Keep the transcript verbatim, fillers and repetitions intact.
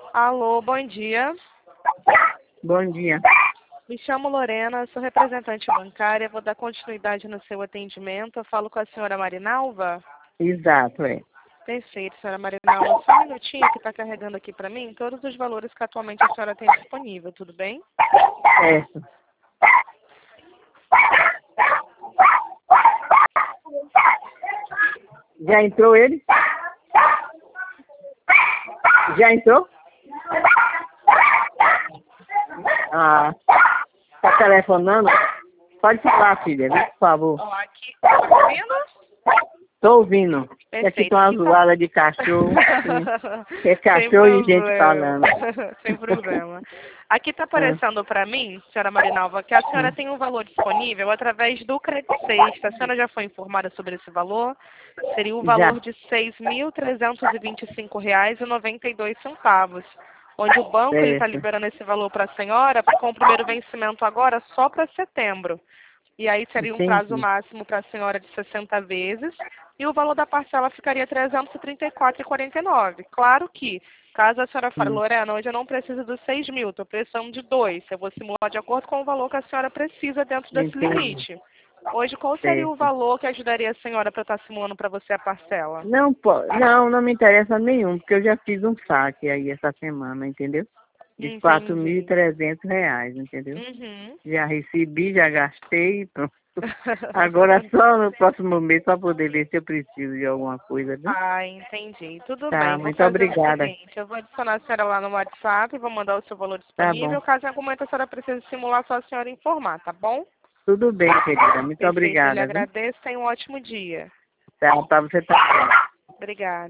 Alô, bom dia. Bom dia. Me chamo Lorena, sou representante bancária, vou dar continuidade no seu atendimento. Eu falo com a senhora Marinalva? Exato, é. Perfeito, senhora Marinalva. Só um minutinho que está carregando aqui para mim todos os valores que atualmente a senhora tem disponível, tudo bem? Certo. Já entrou ele? Já entrou? Ah, tá telefonando? Pode falar, filha, viu, por favor. Ó, aqui, tá me ouvindo? Tô ouvindo. E aqui Perfeito. tem uma Aqui tá- zoada de cachorro. sim. É Sem cachorro e gente problema. falando. Sem problema. Aqui está Ah, aparecendo para mim, senhora Marinalva, que a senhora hum. tem um valor disponível através do Credit Sexta. A senhora já foi informada sobre esse valor? Seria o Já. valor de seis mil trezentos e vinte e cinco reais e noventa e dois centavos. Onde o banco está Certo. liberando esse valor para a senhora com o primeiro vencimento agora só para setembro. E aí seria um prazo Entendi. máximo para a senhora de sessenta vezes e o valor da parcela ficaria trezentos e trinta e quatro reais e quarenta e nove centavos. Claro que, caso a senhora fale, Hum. Lorena, hoje eu não preciso dos seis mil, estou precisando de dois. Eu vou simular de acordo com o valor que a senhora precisa dentro desse Entendi. limite. Hoje, qual seria o Certo. valor que ajudaria a senhora para estar simulando para você a parcela? Não, po- não, não me interessa nenhum, porque eu já fiz um saque aí essa semana, entendeu? De quatro mil e Entendi. trezentos reais, entendeu? Uhum. Já recebi, já gastei, pronto. Agora só no próximo mês para poder ver se eu preciso de alguma coisa, viu? Ah, entendi. Tudo Tá, bem. Vou muito fazer o obrigada. seguinte, eu vou adicionar a senhora lá no WhatsApp, vou mandar o seu valor Tá bom. disponível. Caso em algum momento a senhora precise simular, só a senhora informar, tá bom? Tudo bem, querida. Muito Perfeito, eu lhe obrigada, viu? agradeço. Tenha um ótimo dia. Tá, pra você tá. Obrigada.